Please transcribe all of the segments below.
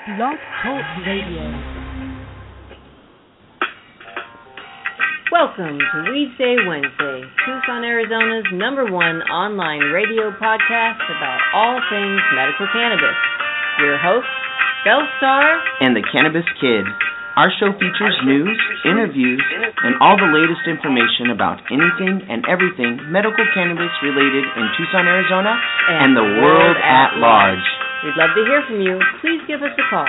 Blog Talk Radio. Welcome to Weedsday Wednesday, Tucson, Arizona's #1 online radio podcast about all things medical cannabis. Your hosts, Bellstar and the Cannabis Kid. Our show features news, interviews, and all the latest information about anything and everything medical cannabis related in Tucson, Arizona, and the world at large. We'd love to hear from you. Please give us a call,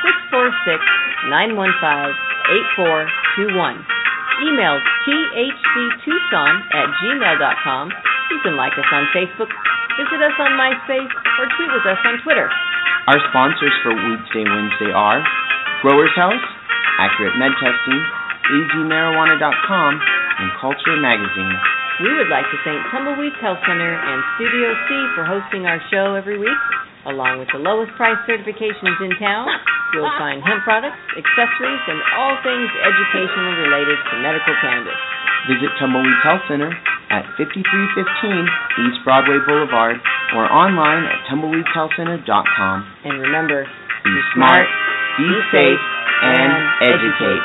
646-915-8421. Email thctucson@gmail.com. You can like us on Facebook, visit us on MySpace, or tweet with us on Twitter. Our sponsors for Weedsday Wednesday are Growers House, Accurate Med Testing, azmarijuana.com, and Culture Magazine. We would like to thank Tumbleweeds Health Center and Studio C for hosting our show every week. Along with the lowest price certifications in town, you'll find hemp products, accessories, and all things educational related to medical cannabis. Visit Tumbleweeds Health Center at 5315 East Broadway Boulevard or online at tumbleweedshealthcenter.com. And remember, be smart, be safe, and educate.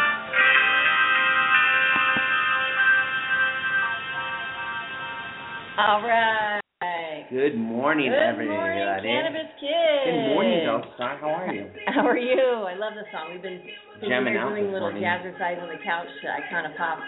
All right. Good morning, everybody. Good morning, Cannabis Kid. Good morning, Bellstar. How are you? How are you? I love the song. We've been jamming out doing this little morning. jazzercise on the couch. I kind of popped.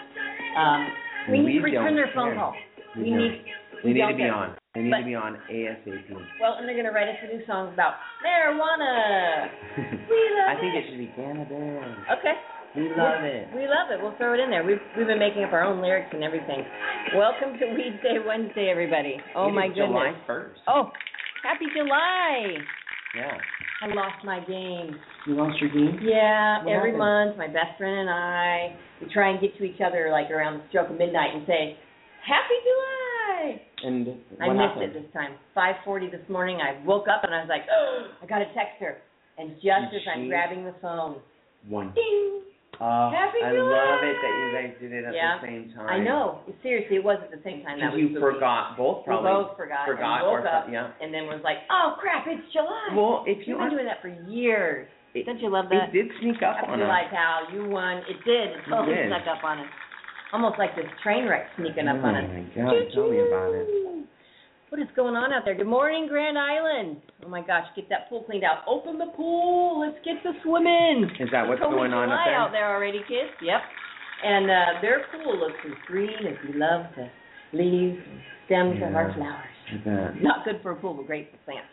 We need to return their phone call. We need to be on. They need to be on ASAP. Well, and they're going to write us a new song about marijuana. I think it should be cannabis. Okay. We love it. We love it. We'll throw it in there. We've been making up our own lyrics and everything. Welcome to Weedsday Wednesday, everybody. Oh, my goodness. July 1st. Oh, happy July. Yeah. I lost my game. You lost your game? Yeah, What every happened? month, my best friend and I, we try and get to each other like around the stroke of midnight and say, Happy July! And I what missed happened? it this time. 5:40 this morning, I woke up and I was like, oh, I got to text her. And just as I'm grabbing the phone, One. ding! Happy I July! love it that you guys did it at the same time. I know. Seriously, it was at the same time. That Because was you spooky. forgot, both probably. We both forgot and woke up and then was like, oh, crap, it's July. Well, if you You've been doing that for years. Don't you love that? It did sneak up Happy on July, us. pal. You won. It did. It totally did. snuck up on us. Almost like this train wreck sneaking up on us. Oh, my God. Tell me about it. What is going on out there? Good morning, Grand Island. Oh, my gosh. Get that pool cleaned out. Open the pool. Let's get to swimming. Is that what's It's going on July up out there already, kids. Yep. And their pool looks as green as we love the leaves and stems of our flowers. I bet. Not good for a pool, but great for plants.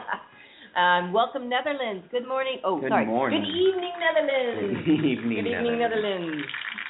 Welcome, Netherlands. Good morning. Oh, Good sorry. morning. Good evening, Netherlands. Good evening, Good evening, Netherlands.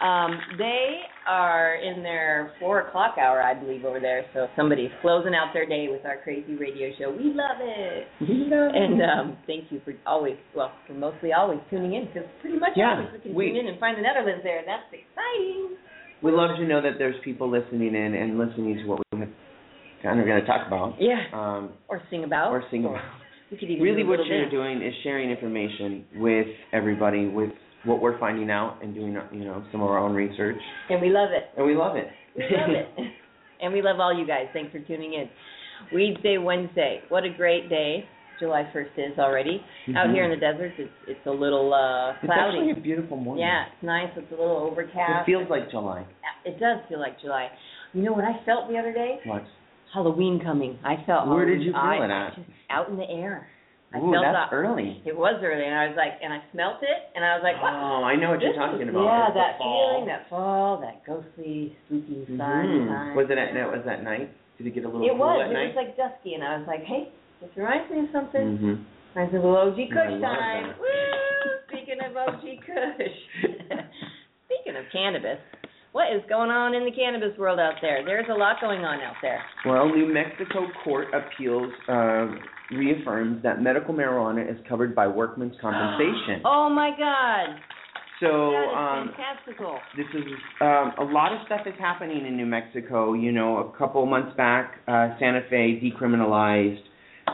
They are in their 4 o'clock hour, I believe, over there. So somebody's closing out their day with our crazy radio show. We love it. And thank you for mostly always tuning in, because pretty much always we can tune in and find the Netherlands there. That's exciting. We love to know that there's people listening in and listening to what we kind of going to talk about. Yeah. Or sing about. We could even really, do a what little you're dance. doing is sharing information with everybody, with what we're finding out and doing, some of our own research. And we love it. And we love it. We love it. And we love all you guys. Thanks for tuning in. Weedsday Wednesday. What a great day. July 1st is already. Mm-hmm. Out here in the desert, it's a little It's cloudy. actually a beautiful morning. Yeah, it's nice. It's a little overcast. It feels like July. It does feel like July. You know what I felt the other day? What? Halloween coming. I felt Where Halloween. did you feel it at? Just out in the air. Ooh, that's early. It was early, and I was like, and I smelt it, and I was like, what? Oh, I know what you're talking about. Yeah, It's that the fall. feeling, that fall, that ghostly, spooky sun time. Was it at night? Did it get a little It cool was. at It night? was like dusky, and I was like, hey, this reminds me of something. Mm-hmm. Reminds me of a little OG I Kush love time. that. Woo! Speaking of OG Kush. Speaking of cannabis, what is going on in the cannabis world out there? There's a lot going on out there. Well, New Mexico Court Appeals reaffirms that medical marijuana is covered by workman's compensation. Oh, my God. So That is fantastical. this is a lot of stuff is happening in New Mexico. A couple months back, Santa Fe decriminalized.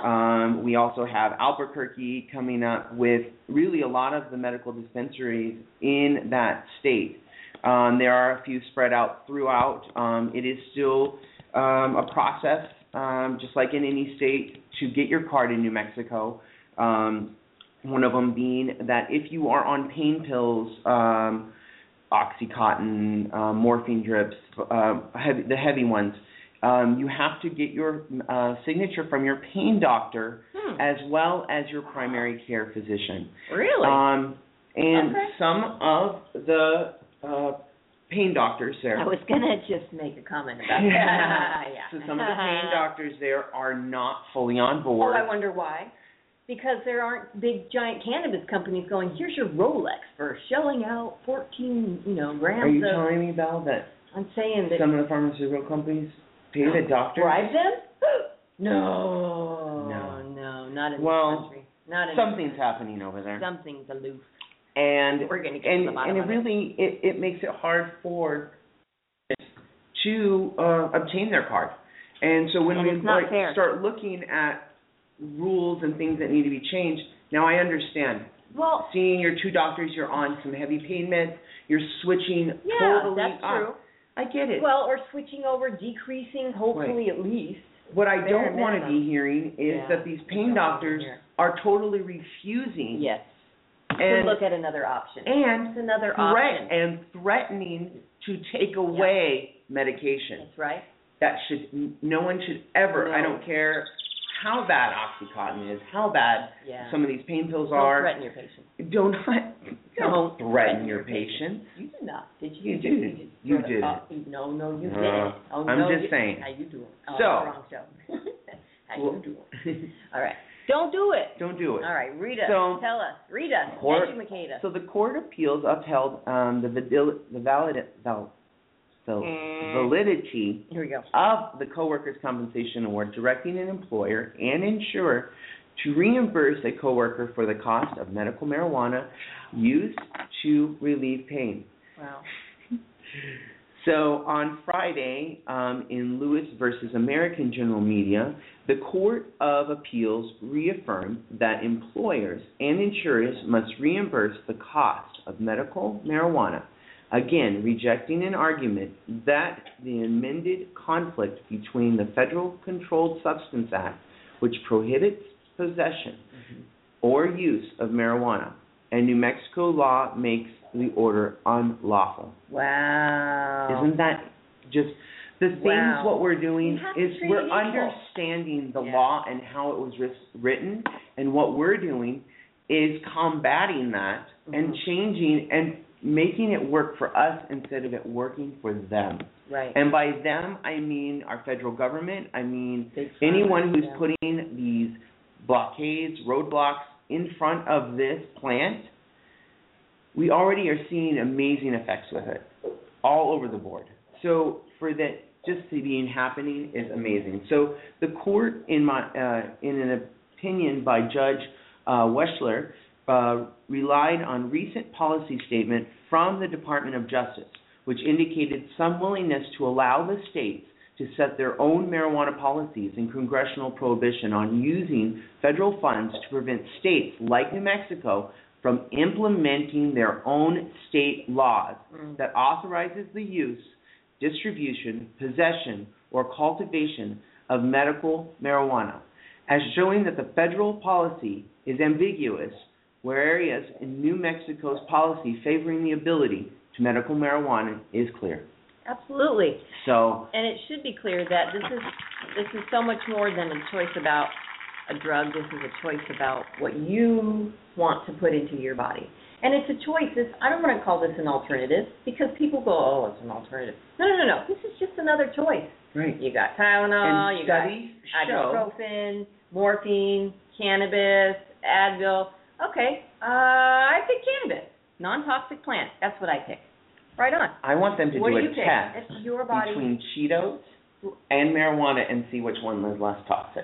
We also have Albuquerque coming up with really a lot of the medical dispensaries in that state. There are a few spread out throughout. It is still a process, just like in any state, to get your card in New Mexico. One of them being that if you are on pain pills, Oxycontin, morphine drips, the heavy ones, you have to get your signature from your pain doctor as well as your primary care physician. Really? And some of the pain doctors there. I was going to just make a comment about that. Yeah. So some of the pain doctors there are not fully on board. Oh, I wonder why. Because there aren't big, giant cannabis companies going, here's your Rolex for shelling out 14, grams Are you telling me, Belle, that I'm saying that some of the pharmaceutical companies pay the doctors? bribe them? No, not in this country. Not in something's happening over there. Something's aloof. And we're going to get to the bottom and of it really it makes it hard for to obtain their card. And so when we start looking at rules and things that need to be changed, now I understand. Well, seeing your two doctors, you're on some heavy pain meds, you're switching totally that's true. I get it. Well, or switching over, decreasing, hopefully at least. What I don't want to be hearing is that these pain doctors are totally refusing. Yes. And to look at another option. And it's another option. And threatening to take away medication. That's right. That no one should ever. I don't care how bad Oxycontin is, how bad some of these pain pills are. Don't threaten your patient. Don't threaten your patient. You did not. Did you? You did. You did. No, you didn't. I'm just saying. How you doing? So. Wrong show. How you doing? All right. Don't do it. Don't do it. All right, Rita, tell us. Rita, educate us. So the Court of Appeals upheld the validity Here we go. of the coworkers' compensation award, directing an employer and insurer to reimburse a coworker for the cost of medical marijuana used to relieve pain. Wow. So on Friday, in Lewis versus American General Media, the Court of Appeals reaffirmed that employers and insurers must reimburse the cost of medical marijuana, again rejecting an argument that the amended conflict between the Federal Controlled Substance Act, which prohibits possession or use of marijuana, and New Mexico law makes the order unlawful. Wow. Isn't that just the things what we're doing is we're understanding the law and how it was written, and what we're doing is combating that and changing and making it work for us instead of it working for them. Right. And by them, I mean our federal government. I mean anyone who's putting these blockades, roadblocks in front of this plant. We already are seeing amazing effects with it all over the board. So for that just to be happening is amazing. So the court, in an opinion by Judge Weschler, relied on recent policy statement from the Department of Justice, which indicated some willingness to allow the states to set their own marijuana policies and congressional prohibition on using federal funds to prevent states like New Mexico from implementing their own state laws that authorizes the use, distribution, possession, or cultivation of medical marijuana, as showing that the federal policy is ambiguous, where areas in New Mexico's policy favoring the ability to medical marijuana is clear. Absolutely. So, and it should be clear that this is so much more than a choice about a drug. This is a choice about what you want to put into your body. And it's a choice. I don't want to call this an alternative because people go, oh, it's an alternative. No. This is just another choice. Right. You got Tylenol, and you got ibuprofen, morphine, cannabis, Advil. Okay, I pick cannabis, non-toxic plant. That's what I pick. Right on. I want them to do a test it's your body. between Cheetos and marijuana and see which one is less toxic.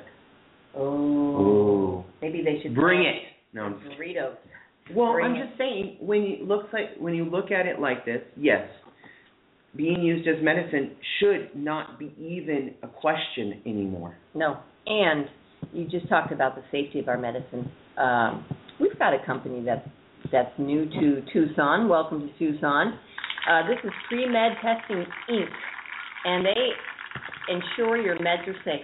Oh. Maybe they should bring it. No. Doritos. Well, I'm just saying when you look at it like this, yes, being used as medicine should not be even a question anymore. No. And you just talked about the safety of our medicine. We've got a company that's new to Tucson. Welcome to Tucson. This is Pre-Med Testing, Inc., and they ensure your meds are safe.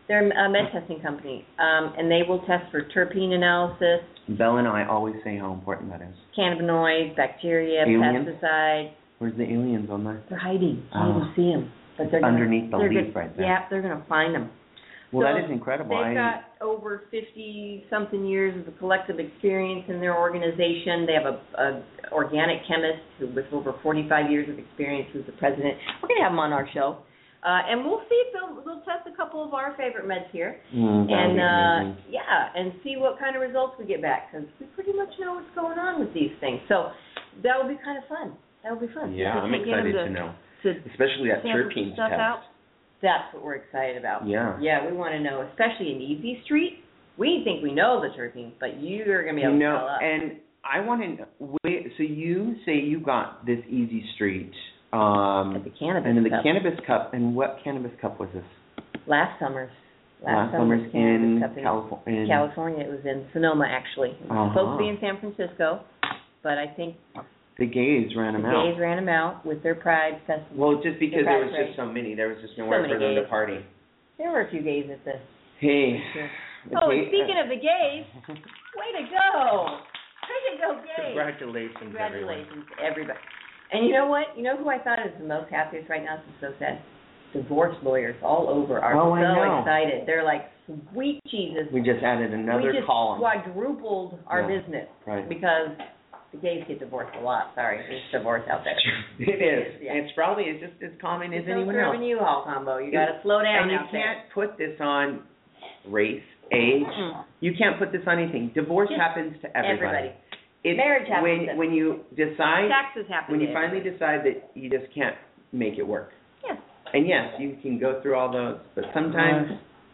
They're a med testing company, and they will test for terpene analysis, Belle and I always say how important that is. cannabinoids, bacteria, Aliens? pesticides. Where's the aliens on that? They're hiding. You Oh. can't even see them. But they're Underneath the they're leaf gonna, right there. Yeah, they're going to find them. Well, So that is incredible. They've got over 50-something years of collective experience in their organization. They have a organic chemist with over 45 years of experience who's the president. We're going to have them on our show. And we'll see if they'll test a couple of our favorite meds here. That would be amazing. And see what kind of results we get back, because we pretty much know what's going on with these things. So that will be kind of fun. That will be fun. Yeah, I'm excited to know. Especially that sample terpenes stuff test. out. That's what we're excited about. Yeah. Yeah, we want to know, especially in Easy Street. We think we know the terpenes, but you're going to be able to tell us. And I want to wait. So you say you got this Easy Street. At the Cannabis and in the Cup. Cannabis Cup. And what Cannabis Cup was this? Last summer's in Cannabis Cup California. California. It was in Sonoma, actually. It was supposed to be in San Francisco, but I think the gays ran them out. The gays ran them out with their Pride Festival. Well, just because there was Pride just so many. There was just nowhere for them gays. to party. There were a few gays at the... Hey. Oh, and speaking of the gays, way to go. Way to go, gays. Congratulations, everybody. And you know what? You know who I thought is the most happiest right now? This is so sad. Divorce lawyers all over are I know. excited. They're like, sweet Jesus. We just added another column. We just quadrupled our business. Right. Because the gays get divorced a lot. Sorry, there's divorce out there. It is. Yeah. It's probably just as common as anyone else. It's U-Haul combo. You got to slow down. And you can't put this on race, age. You can't put this on anything. Divorce happens to everybody. Marriage happens. When you decide. Taxes happen. When you finally decide that you just can't make it work. Yeah. And yes, you can go through all those, but sometimes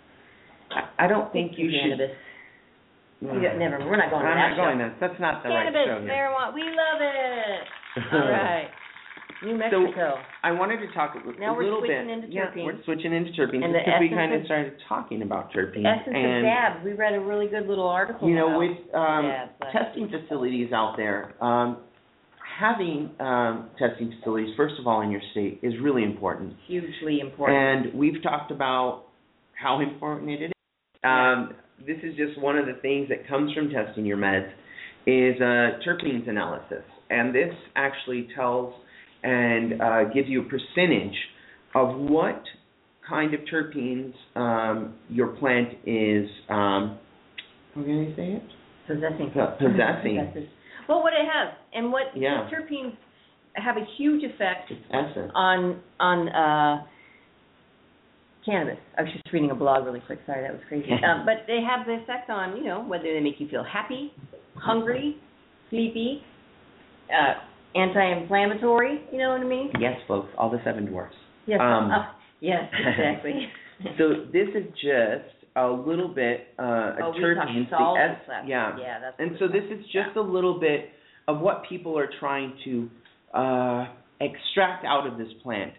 I don't think you should. Cannabis. Never. We're not going to that. I'm not going there. That's not the Cannabis, right show here. marijuana. We love it. All right. New Mexico. So I wanted to talk a now little bit. Into terpenes. We're switching into terpenes and because we kind of started talking about terpenes. Essence of dabs. We read a really good little article. You know, about with testing facilities out there, having testing facilities, first of all, in your state is really important. Hugely important. And we've talked about how important it is. This is just one of the things that comes from testing your meds is terpenes analysis. And this actually tells and gives you a percentage of what kind of terpenes your plant is, how can I say it? Possessing. Well, what it has, and what terpenes have a huge effect on cannabis. I was just reading a blog really quick. Sorry, that was crazy. But they have the effect on, you know, whether they make you feel happy, hungry, sleepy, anti-inflammatory, you know what I mean? Yes, folks, all the seven dwarfs. Yes, yes, exactly. So this is just a little bit terpenes. That's and so this is just a little bit of what people are trying to extract out of this plant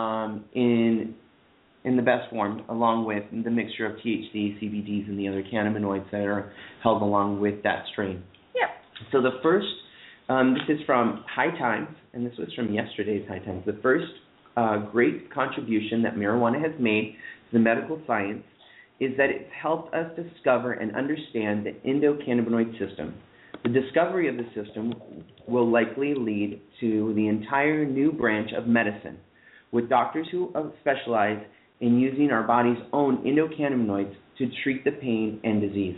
in the best form, along with the mixture of THC, CBDs, and the other cannabinoids that are held along with that strain. Yeah. So the first, this is from High Times, and this was from yesterday's High Times. The first great contribution that marijuana has made to the medical science is that it's helped us discover and understand the endocannabinoid system. The discovery of the system will likely lead to the entire new branch of medicine, with doctors who specialize in using our body's own endocannabinoids to treat the pain and disease.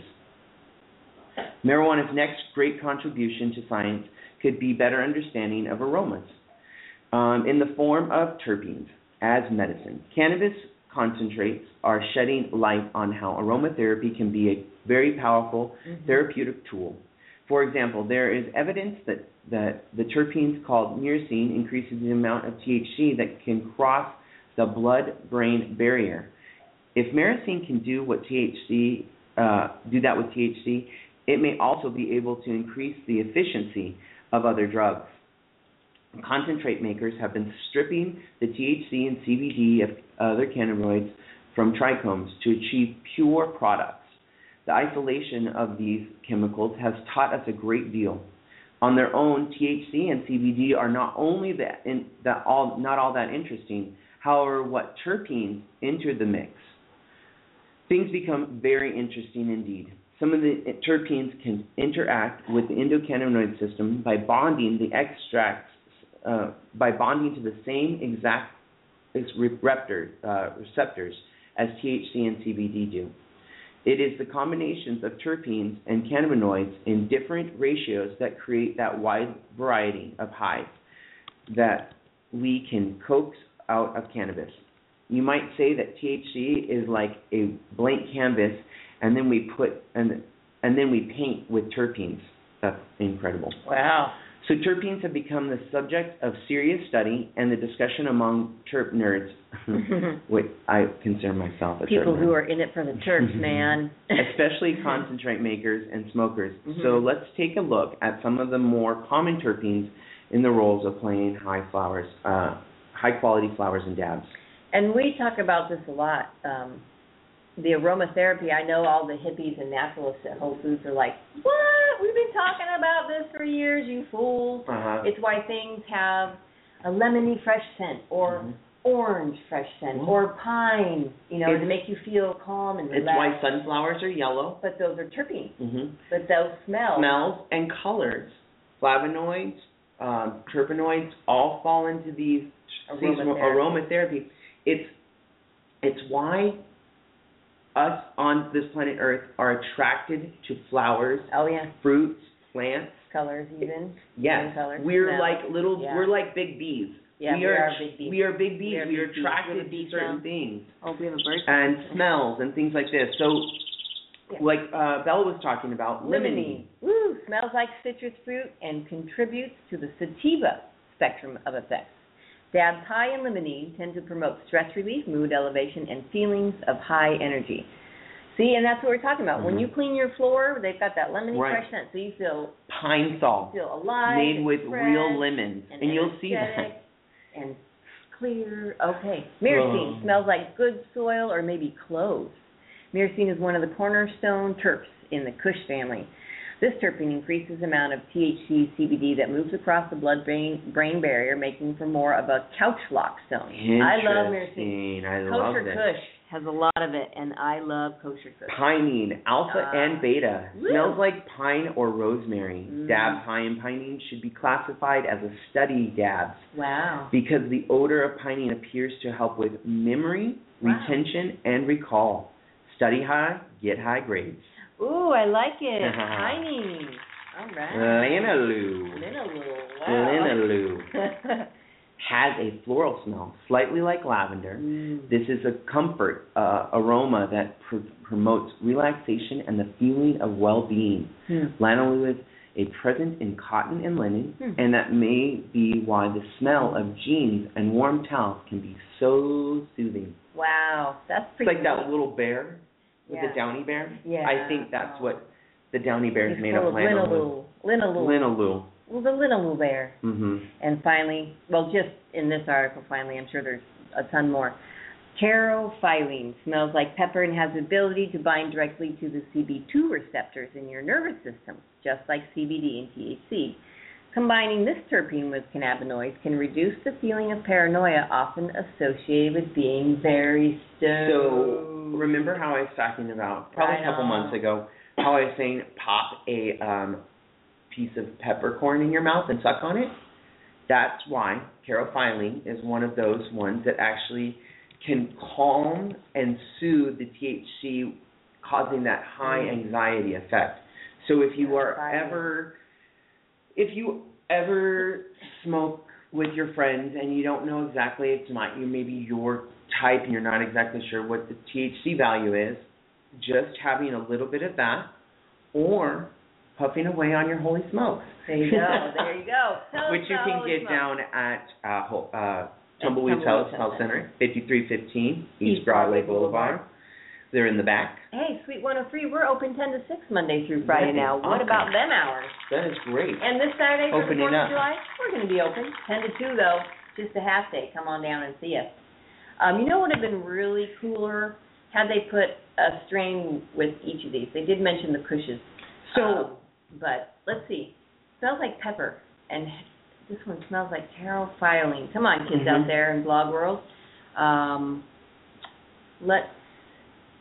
Marijuana's next great contribution to science could be better understanding of aromas in the form of terpenes as medicine. Cannabis concentrates are shedding light on how aromatherapy can be a very powerful therapeutic tool. For example, there is evidence that the terpenes called myrcene increases the amount of THC that can cross the blood-brain barrier. If myrcene can do that with THC, it may also be able to increase the efficiency of other drugs. Concentrate makers have been stripping the THC and CBD of other cannabinoids from trichomes to achieve pure products. The isolation of these chemicals has taught us a great deal. On their own, THC and CBD are not only not all that interesting. However, what terpenes enter the mix things become very interesting indeed. Some of the terpenes can interact with the endocannabinoid system by bonding the extracts, by bonding to the same exact receptors as THC and CBD do. It is the combinations of terpenes and cannabinoids in different ratios that create that wide variety of highs that we can coax out of cannabis. You might say that THC is like a blank canvas, and then we paint with terpenes. That's incredible. Wow. So terpenes have become the subject of serious study and the discussion among terp nerds, which I consider myself a terp People nerd. who are in it for the terps, man. Especially concentrate makers and smokers. So let's take a look at some of the more common terpenes in the roles of playing high quality flowers and dabs. And we talk about this a lot. The aromatherapy, I know all the hippies and naturalists at Whole Foods are like, what? We've been talking about this for years, you fools. It's why things have a lemony fresh scent or orange fresh scent or pine, to make you feel calm and relaxed. It's why sunflowers are yellow. But those are terpenes. But those smells. Smells and colors. Flavonoids, terpenoids all fall into these aromatherapy. It's why us on this planet Earth are attracted to flowers, fruits, plants, colors even. Yes, colors, we're like we're like big bees. Yeah, we are big bees. We are big bees. We are attracted to certain things. Oh, we have a bird. And smells and things like this. So, like Bella was talking about, limonene. Woo, smells like citrus fruit and contributes to the sativa spectrum of effects. Dabs high in limonene tend to promote stress relief, mood elevation, and feelings of high energy. See, and that's what we're talking about. When you clean your floor, they've got that lemony fresh scent, so you feel pine sol, alive, made with fresh, real lemons, and you'll see that. And clear. Okay, myrcene smells like good soil or maybe cloves. Myrcene is one of the cornerstone terps in the Kush family. This terpene increases the amount of THC CBD that moves across the blood-brain barrier, making for more of a couch lock zone. I love myrcene. Kosher Kush has a lot of it, and I love kosher Kush. Pinene, alpha and beta, smells like pine or rosemary. Dabs high in pinene should be classified as a study dabs. Wow. Because the odor of pinene appears to help with memory, retention, and recall. Study high, get high grades. Ooh, I like it. Pinene. All right. Linalool. Has a floral smell, slightly like lavender. This is a comfort aroma that promotes relaxation and the feeling of well-being. Lanolin is present in cotton and linen, and that may be why the smell of jeans and warm towels can be so soothing. Wow, that's pretty It's like that little bear with the downy bear. Yeah. I think that's what the downy bear is made of. Linalool. Linalool. Well, the Linalool bear. And finally, just in this article, I'm sure there's a ton more. Carophyllene smells like pepper and has the ability to bind directly to the CB2 receptors in your nervous system, just like CBD and THC. Combining this terpene with cannabinoids can reduce the feeling of paranoia often associated with being very stoned. So, remember how I was talking about, probably a couple months ago, how I was saying pop a piece of peppercorn in your mouth and suck on it? That's why carophyllene is one of those ones that actually can calm and soothe the THC, causing that high anxiety effect. So if you ever smoke with your friends and you don't know exactly, it's not maybe your type and you're not exactly sure what the THC value is, just having a little bit of that or puffing away on your holy smokes. There you go. Which you can get down at Tumbleweed Health Center, 5315 East Broadway Boulevard. They're in the back. Hey, Sweet 103, we're open 10 to 6 Monday through Friday now. What about them hours? That is great. And this Saturday for the 4th of July, we're going to be open 10 to 2, though, just a half day. Come on down and see us. You know what would have been really cooler? Had they put a strain with each of these. They did mention the Kushes. But let's see. Smells like pepper. And this one smells like carophyllene. Come on, kids out there in blog world.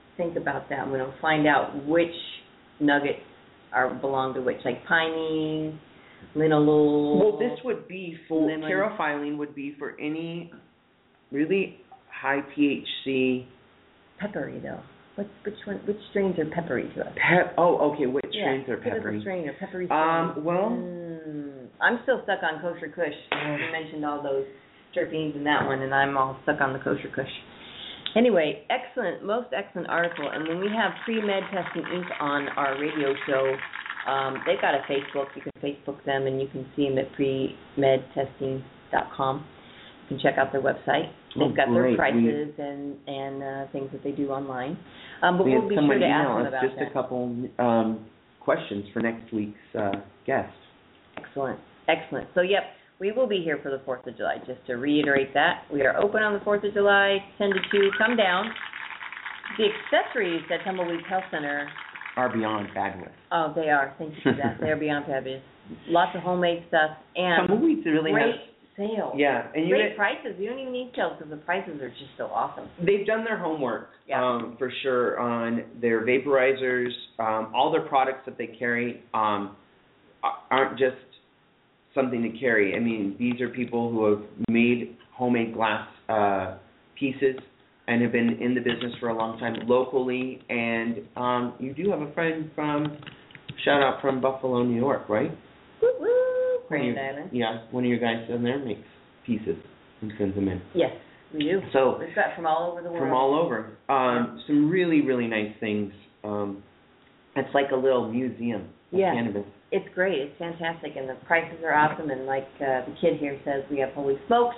think about that. I'm going to find out which nuggets belong to which, like pinene, linalool. Well, this would be for lemon. caryophyllene would be for any really high THC. Peppery though. Which strains are peppery to us? Okay. Which strains are give us peppery? a strain or peppery strain. Well, I'm still stuck on kosher kush. You mentioned all those terpenes in that one, and I'm all stuck on the kosher kush. Anyway, most excellent article. And when we have Pre-Med Testing Inc. on our radio show, they've got a Facebook. You can Facebook them, and you can see them at premedtesting.com. You can check out their website. They've got their prices and things that they do online. But we'll be sure to ask them about just a couple questions for next week's guest. Excellent. So, yep, we will be here for the 4th of July. Just to reiterate that, we are open on the 4th of July, 10 to 2. Come down. The accessories at Tumbleweed Health Center are beyond fabulous. Oh, they are. Thank you for that. They are beyond fabulous. Lots of homemade stuff and Tumbleweeds really great sales. Yeah, and great prices. You don't even need sales because the prices are just so awesome. They've done their homework, for sure, on their vaporizers. All their products that they carry aren't just something to carry. I mean, these are people who have made homemade glass pieces and have been in the business for a long time locally. And you do have a friend shout out from Buffalo, New York, right? Woo-woo, Grand Island. Yeah, one of your guys down there makes pieces and sends them in. Yes, we do. So we've got from all over the world. From all over. Some really, really nice things. It's like a little museum of cannabis. It's great. It's fantastic, and the prices are awesome. And like the kid here says, we have Holy Smokes,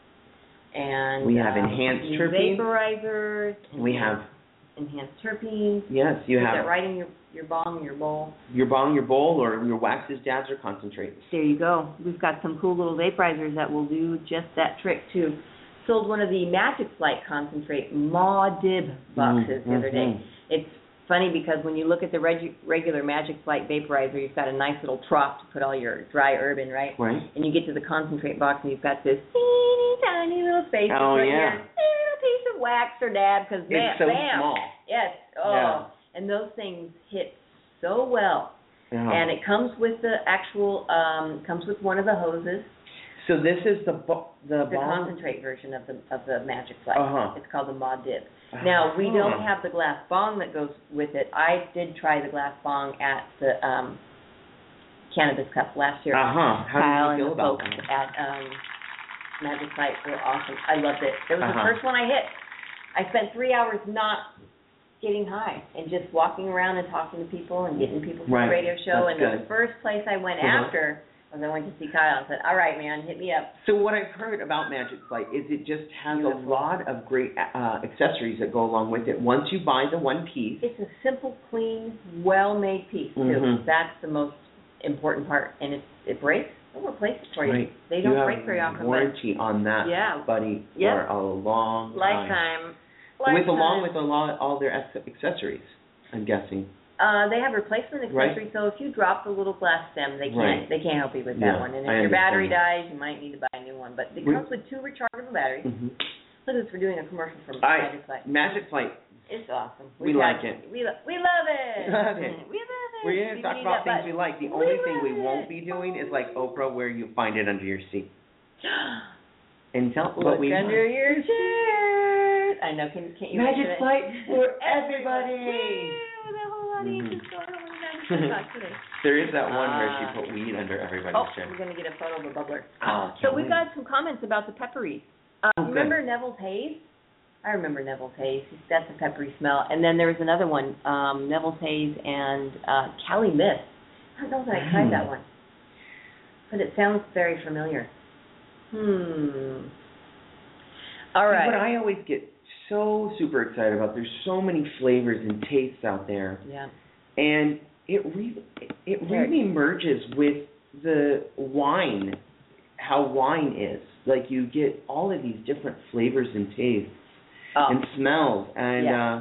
and we have enhanced terpenes. Vaporizers. We have enhanced terpenes. Yes, you have. Put that right in your bong, your bowl. Your bong, your bowl, or your waxes, dabs, or concentrates. There you go. We've got some cool little vaporizers that will do just that trick too. Sold one of the Magic Flight concentrate Ma-Dib boxes the other day. It's funny because when you look at the regular Magic Flight vaporizer, you've got a nice little trough to put all your dry herb in, right? Right. And you get to the concentrate box and you've got this teeny tiny little space to put your little piece of wax or dab because it's so small. Yes. And those things hit so well. And it comes with the actual comes with one of the hoses. So this is the concentrate version of the Magic Flight. It's called the Ma-Dib. Now, we don't have the glass bong that goes with it. I did try the glass bong at the Cannabis Cup last year. How did you feel about that? At Magic Flight were awesome. I loved it. It was the first one I hit. I spent 3 hours not getting high and just walking around and talking to people and getting people from the radio show. That's and the first place I went after was I went to see Kyle and said, all right, man, hit me up. So what I've heard about Magic Flight is it just has a lot of great accessories that go along with it. Once you buy the one piece. It's a simple, clean, well-made piece, too. That's the most important part. And it breaks. They'll replace it for you. Right. They don't break very often. Warranty on that, buddy, for a long time. Lifetime. Along with all their accessories, I'm guessing. They have replacement accessories, so if you drop the little glass stem, they can't help you with that one. And if your battery dies, you might need to buy a new one. But it comes with 2 rechargeable batteries. Look at this, we're doing a commercial for Magic Flight. Magic Flight. It's awesome. We like it. We love it. Love it. We love it. We're going to talk about things we like. The only thing we won't be doing is like Oprah, where you find it under your seat. Look under your chair. I know. Can't you Magic Flight for everybody. There is that one where she put weed under everybody's chair. We're going to get a photo of a bubbler. So we've got some comments about the pepperies. Remember Neville's Haze? I remember Neville's Haze. That's a peppery smell. And then there was another one, Neville's Haze and Cali Mist. I don't know that I tried that one. But it sounds very familiar. All right. What I always get so super excited about, there's so many flavors and tastes out there. Yeah. And it really merges with the wine, how wine is. Like you get all of these different flavors and tastes and smells, and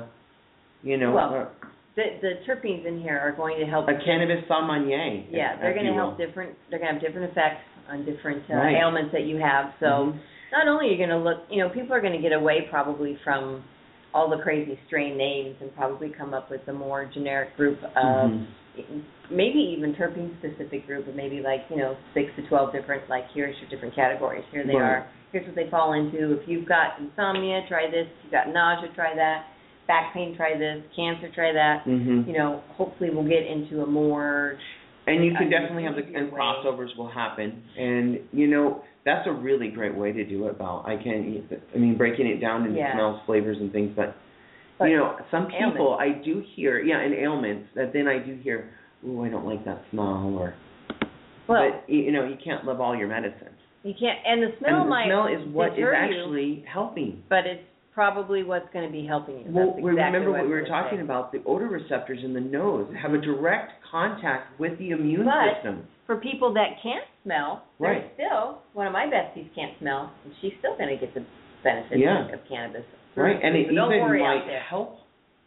the terpenes in here are going to help. A cannabis sommelier. Yeah, they're going to help different. They're going to have different effects on different ailments that you have. So not only are you going to look, people are going to get away probably from all the crazy strain names and probably come up with a more generic group of maybe even terpene-specific group of maybe 6 to 12 different, here's your different categories. Here they are. Here's what they fall into. If you've got insomnia, try this. If you've got nausea, try that. Back pain, try this. Cancer, try that. Hopefully we'll get into a more... And you can definitely have and crossovers will happen. And, that's a really great way to do it, Val. Breaking it down into smells, flavors, and things, but some people, I do hear, and ailments, that then I do hear, ooh, I don't like that smell, but, you can't love all your medicine. You can't, and the smell is what is actually helping. But it's probably what's going to be helping you. Well, remember what we were talking about, the odor receptors in the nose have a direct contact with the immune system. For people that can't smell, there's still, one of my besties can't smell, and she's still going to get the benefits of cannabis. Right, and it even might help.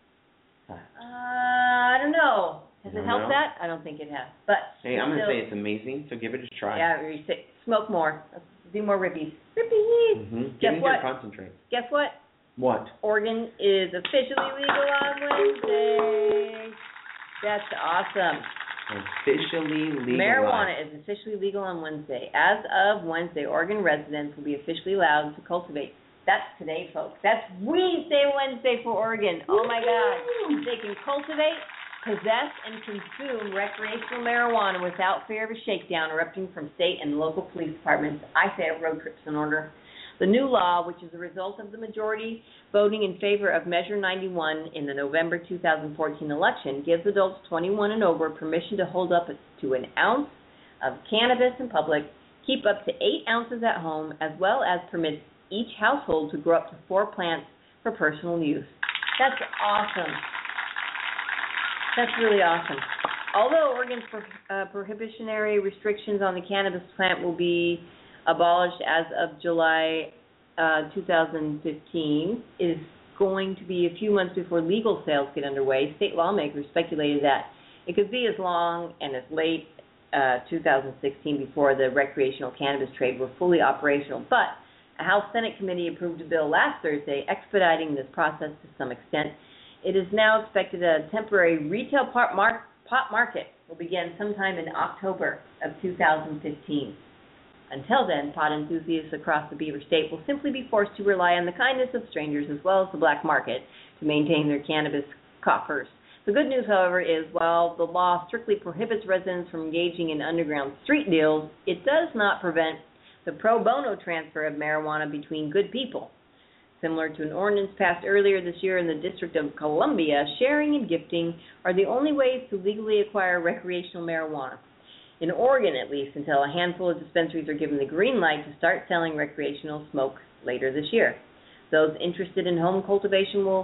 I don't know. Has it helped that? I don't think it has. But hey, I'm going to say it's amazing, so give it a try. Yeah, you say, smoke more. Do more rippies. Rippies! Get into concentrate. Guess what? What? Oregon is officially legal on Wednesday. That's awesome. Officially legal. Marijuana is officially legal on Wednesday. As of Wednesday, Oregon residents will be officially allowed to cultivate. That's today, folks. That's Wednesday for Oregon. Oh, my God. They can cultivate, possess, and consume recreational marijuana without fear of a shakedown erupting from state and local police departments. I say road trips in order. The new law, which is a result of the majority voting in favor of Measure 91 in the November 2014 election, gives adults 21 and over permission to hold up to an ounce of cannabis in public, keep up to 8 ounces at home, as well as permits each household to grow up to 4 plants for personal use. That's awesome. That's really awesome. Although Oregon's prohibitionary restrictions on the cannabis plant will be abolished as of July 2015, is going to be a few months before legal sales get underway. State lawmakers speculated that it could be as long and as late 2016 before the recreational cannabis trade were fully operational. But a House Senate committee approved a bill last Thursday expediting this process to some extent. It is now expected a temporary retail pot market will begin sometime in October of 2015. Until then, pot enthusiasts across the Beaver State will simply be forced to rely on the kindness of strangers as well as the black market to maintain their cannabis coffers. The good news, however, is while the law strictly prohibits residents from engaging in underground street deals, it does not prevent the pro bono transfer of marijuana between good people. Similar to an ordinance passed earlier this year in the District of Columbia, sharing and gifting are the only ways to legally acquire recreational marijuana. In Oregon, at least, until a handful of dispensaries are given the green light to start selling recreational smoke later this year. Those interested in home cultivation will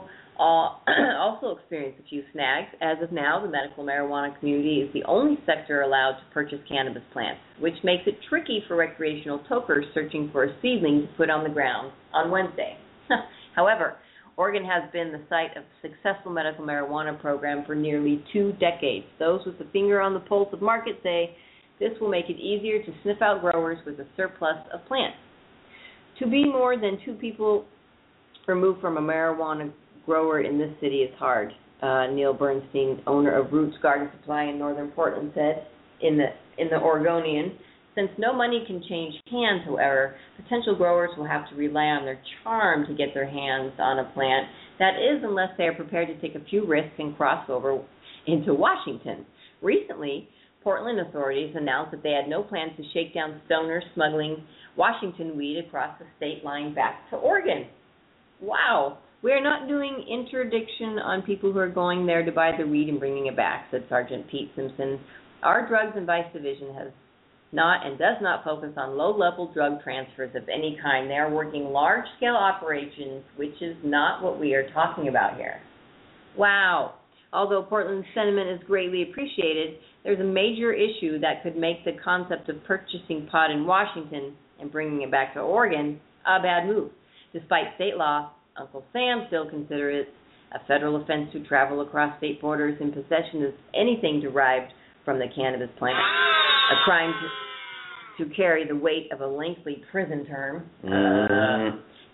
also experience a few snags. As of now, the medical marijuana community is the only sector allowed to purchase cannabis plants, which makes it tricky for recreational tokers searching for a seedling to put on the ground on Wednesday. However, Oregon has been the site of a successful medical marijuana program for nearly 2 decades. Those with a finger on the pulse of market say this will make it easier to sniff out growers with a surplus of plants. To be more than 2 people removed from a marijuana grower in this city is hard, Neil Bernstein, owner of Roots Garden Supply in northern Portland, said in the Oregonian. Since no money can change hands, however, potential growers will have to rely on their charm to get their hands on a plant. That is, unless they are prepared to take a few risks and cross over into Washington. Recently, Portland authorities announced that they had no plans to shake down stoners smuggling Washington weed across the state line back to Oregon. Wow. We are not doing interdiction on people who are going there to buy the weed and bringing it back, said Sergeant Pete Simpson. Our Drugs and Vice Division has not and does not focus on low-level drug transfers of any kind. They are working large-scale operations, which is not what we are talking about here. Wow. Although Portland's sentiment is greatly appreciated, there's a major issue that could make the concept of purchasing pot in Washington and bringing it back to Oregon a bad move. Despite state law, Uncle Sam still considers it a federal offense to travel across state borders in possession of anything derived from the cannabis plant, a crime to carry the weight of a lengthy prison term.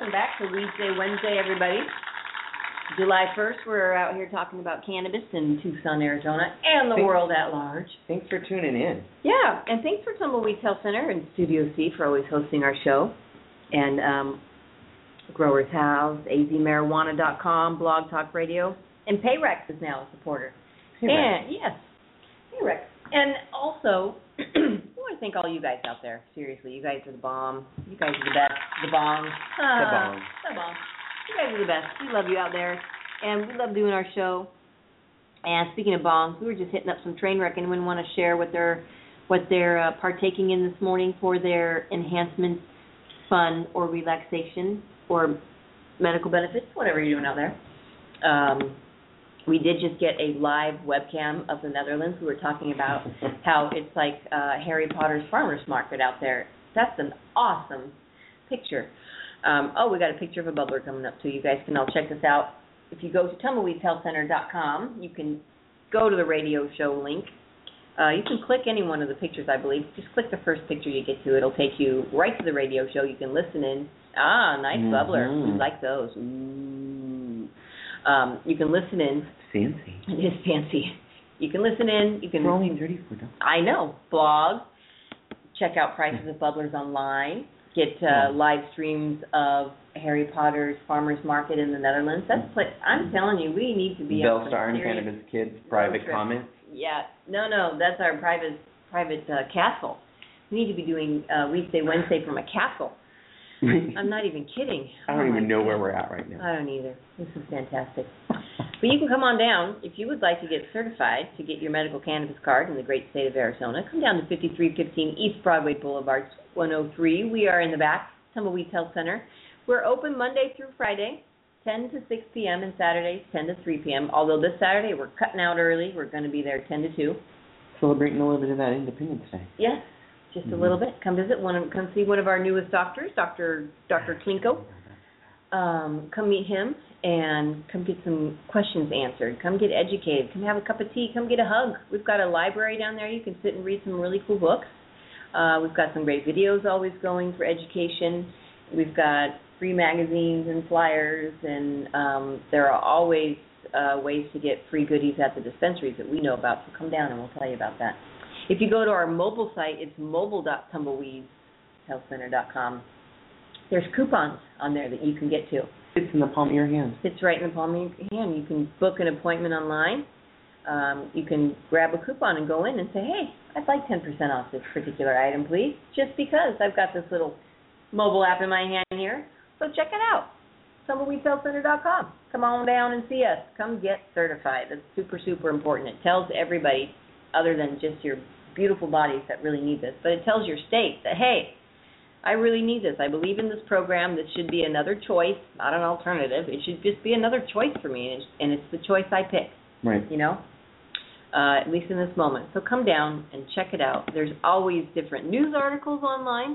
welcome back to Weedsday, Wednesday, everybody. July 1st, we're out here talking about cannabis in Tucson, Arizona, and the world at large. Thanks for tuning in. Yeah, and thanks for Tumbleweeds Health Center and Studio C for always hosting our show. And Growers House, azmarijuana.com, Blog Talk Radio, and Payrex is now a supporter. Payrex. And yes, Payrex. And also, I want to thank all you guys out there. Seriously, you guys are the bomb. You guys are the best. The bomb. The bomb. The bomb. You guys are the best. We love you out there, and we love doing our show. And speaking of bombs, we were just hitting up some train wreck. Anyone want to share what they're partaking in this morning for their enhancement, fun, or relaxation, or medical benefits, whatever you're doing out there. We did just get a live webcam of the Netherlands. We were talking about how it's like Harry Potter's farmer's market out there. That's an awesome picture. We got a picture of a bubbler coming up, too. You guys can all check this out. If you go to tumbleweedshealthcenter.com, you can go to the radio show link. You can click any one of the pictures, I believe. Just click the first picture you get to. It'll take you right to the radio show. You can listen in. Nice bubbler. We like those. Ooh. You can listen in. Fancy. It is fancy. You can listen in. You can. We're only $34. I know. Blog. Check out prices of bubblers online. Get live streams of Harry Potter's Farmer's Market in the Netherlands. I'm telling you, we need to be Bell Star and Cannabis Kids private comments. Yeah. No. That's our private castle. We need to be doing Weedsday, Wednesday from a castle. I'm not even kidding. I don't even know where we're at right now. I don't either. This is fantastic. But you can come on down if you would like to get certified to get your medical cannabis card in the great state of Arizona. Come down to 5315 East Broadway Boulevard, 103. We are in the back, Tumbleweeds Health Center. We're open Monday through Friday, 10 to 6 p.m., and Saturdays, 10 to 3 p.m. Although this Saturday we're cutting out early. We're going to be there 10 to 2. Celebrating a little bit of that Independence Day. Yes. Just a little bit. Come visit come see one of our newest doctors, Dr. Klinko. Come meet him and come get some questions answered. Come get educated. Come have a cup of tea. Come get a hug. We've got a library down there. You can sit and read some really cool books. We've got some great videos always going for education. We've got free magazines and flyers, and there are always ways to get free goodies at the dispensaries that we know about. So come down and we'll tell you about that. If you go to our mobile site, it's mobile.tumbleweedshealthcenter.com. There's coupons on there that you can get to. It's in the palm of your hand. It's right in the palm of your hand. You can book an appointment online. You can grab a coupon and go in and say, hey, I'd like 10% off this particular item, please, just because I've got this little mobile app in my hand here. So check it out, tumbleweedshealthcenter.com. Come on down and see us. Come get certified. That's super, super important. It tells everybody, other than just your beautiful bodies that really need this, but it tells your state that, hey, I really need this. I believe in this program. This should be another choice, not an alternative. It should just be another choice for me, and it's the choice I pick. Right. You know, at least in this moment. So come down and check it out. There's always different news articles online.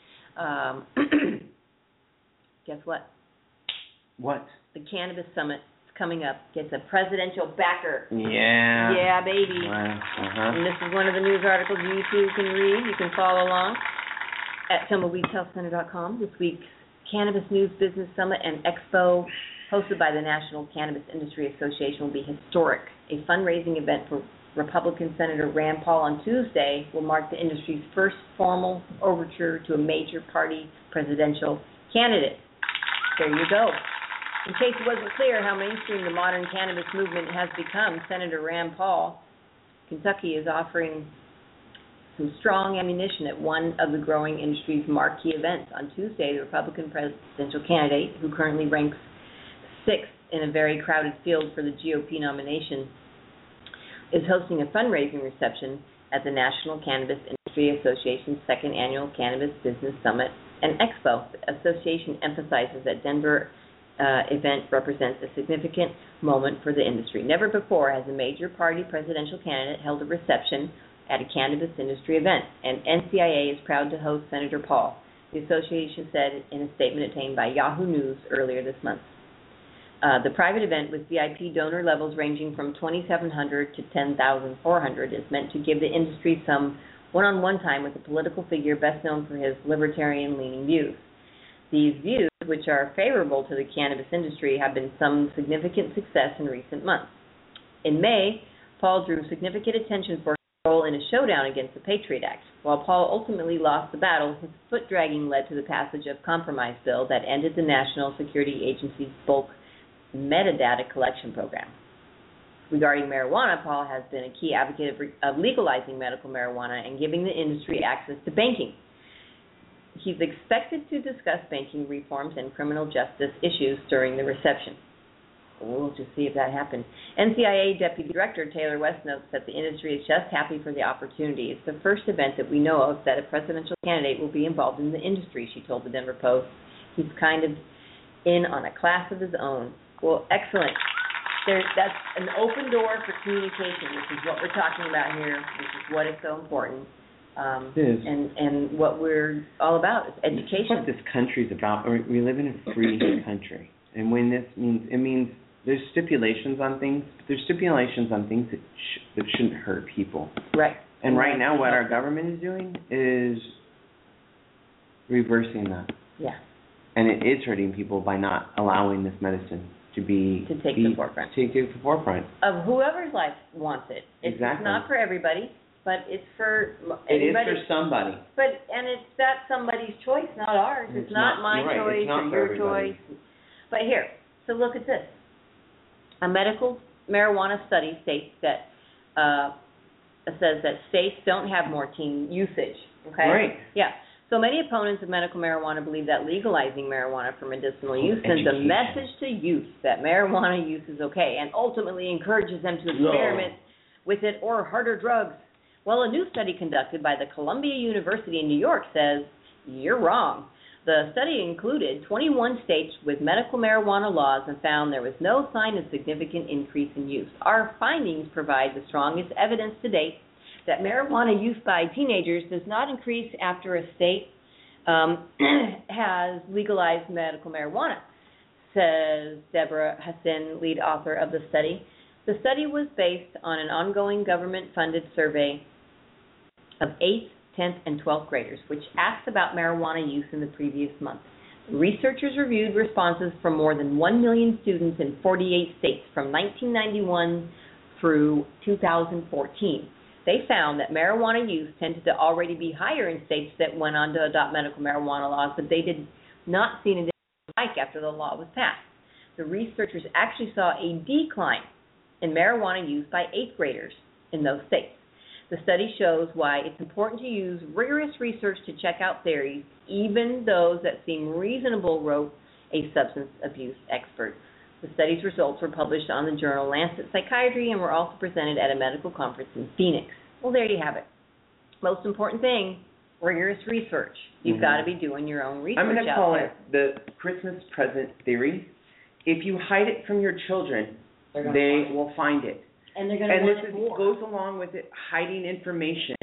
Guess what? What? The Cannabis Summit is coming up. Gets a presidential backer. Yeah. Yeah, baby. Wow. And this is one of the news articles you too can read. You can follow along at tumbleweedshealthcenter.com. This week's Cannabis News Business Summit and Expo, hosted by the National Cannabis Industry Association, will be historic. A fundraising event for Republican Senator Rand Paul on Tuesday will mark the industry's first formal overture to a major party presidential candidate. There you go. In case it wasn't clear how mainstream the modern cannabis movement has become, Senator Rand Paul, Kentucky, is offering some strong ammunition at one of the growing industry's marquee events. On Tuesday, the Republican presidential candidate, who currently ranks sixth in a very crowded field for the GOP nomination, is hosting a fundraising reception at the National Cannabis Industry Association's second annual Cannabis Business Summit and Expo. The association emphasizes that Denver event represents a significant moment for the industry. Never before has a major party presidential candidate held a reception at a cannabis industry event, and NCIA is proud to host Senator Paul, the association said in a statement obtained by Yahoo News earlier this month. The private event, with VIP donor levels ranging from $2,700 to $10,400, is meant to give the industry some one-on-one time with a political figure best known for his libertarian-leaning views. These views which are favorable to the cannabis industry have been some significant success in recent months. In May, Paul drew significant attention for his role in a showdown against the Patriot Act. While Paul ultimately lost the battle, his foot-dragging led to the passage of a compromise bill that ended the National Security Agency's bulk metadata collection program. Regarding marijuana, Paul has been a key advocate of legalizing medical marijuana and giving the industry access to banking. He's expected to discuss banking reforms and criminal justice issues during the reception. We'll just see if that happens. NCIA Deputy Director Taylor West notes that the industry is just happy for the opportunity. It's the first event that we know of that a presidential candidate will be involved in the industry, she told the Denver Post. He's kind of in on a class of his own. Well, excellent. That's an open door for communication, which is what we're talking about here, which is what is so important. It is. And what we're all about is education. That's what this country's about. We live in a free country. And when this means, it means there's stipulations on things, but there's stipulations on things that shouldn't hurt people. Right. And right now what our government is doing is reversing that. Yeah. And it is hurting people by not allowing this medicine to take the forefront. Of whoever's life wants it. It's not for everybody, but it's for anybody. It is for somebody. And it's that somebody's choice, not ours. It's not my choice or your choice. But here, so look at this. A medical marijuana study states that says that states don't have more teen usage. Okay. Right. Yeah. So many opponents of medical marijuana believe that legalizing marijuana for medicinal use sends a message to youth that marijuana use is okay and ultimately encourages them to experiment with it or harder drugs. Well, a new study conducted by the Columbia University in New York says you're wrong. The study included 21 states with medical marijuana laws and found there was no sign of significant increase in use. Our findings provide the strongest evidence to date that marijuana use by teenagers does not increase after a state has legalized medical marijuana, says Deborah Hassan, lead author of the study. The study was based on an ongoing government-funded survey of 8th, 10th, and 12th graders, which asked about marijuana use in the previous month. Researchers reviewed responses from more than 1 million students in 48 states from 1991 through 2014. They found that marijuana use tended to already be higher in states that went on to adopt medical marijuana laws, but they did not see an spike after the law was passed. The researchers actually saw a decline in marijuana use by 8th graders in those states. The study shows why it's important to use rigorous research to check out theories, even those that seem reasonable, wrote a substance abuse expert. The study's results were published on the journal Lancet Psychiatry and were also presented at a medical conference in Phoenix. Well, there you have it. Most important thing, rigorous research. You've got to be doing your own research. I'm going to call it the Christmas present theory. If you hide it from your children, they will find it. And they're going to want it more. And this goes along with it, hiding information,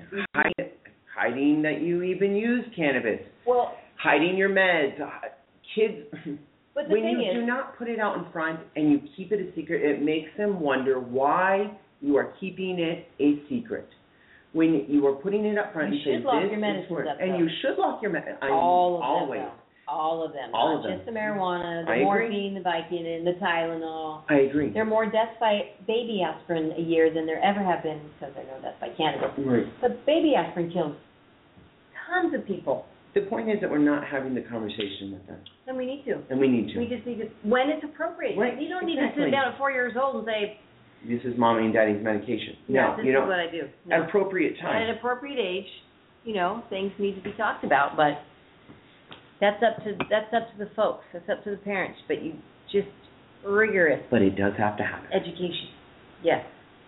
hiding that you even use cannabis, hiding your meds. Kids, but when you do not put it out in front and you keep it a secret, it makes them wonder why you are keeping it a secret. When you are putting it up front, you should lock your medicines up, and you should lock your medicines. Always. All of them. All of them. Not just the marijuana, the morphine, the Vicodin, the Tylenol. I agree. There are more deaths by baby aspirin a year than there ever have been, because there are no deaths by cannabis. Right. But baby aspirin kills tons of people. The point is that we're not having the conversation with them. And we need to. And we need to. We just need to, when it's appropriate. Right. You don't need to sit down at 4 years old and say, this is mommy and daddy's medication. No, this is what I do. No. At appropriate time. At an appropriate age, things need to be talked about, but that's up to the folks. That's up to the parents. But you just rigorous. But it does have to happen. Education. Yes.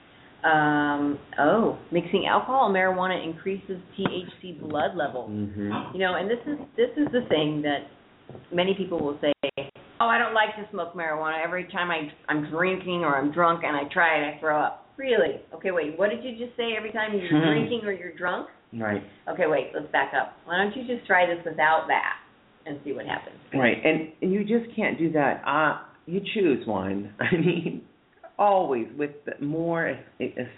Mixing alcohol and marijuana increases THC blood levels. Mm-hmm. And this is the thing that many people will say, oh, I don't like to smoke marijuana. Every time I'm drinking or I'm drunk and I try it, I throw up. Really? Okay, wait, what did you just say? Every time you're drinking or you're drunk? Right. Okay, wait, let's back up. Why don't you just try this without that and see what happens? Right, and you just can't do that. You choose one. I mean, always with the more excessivity.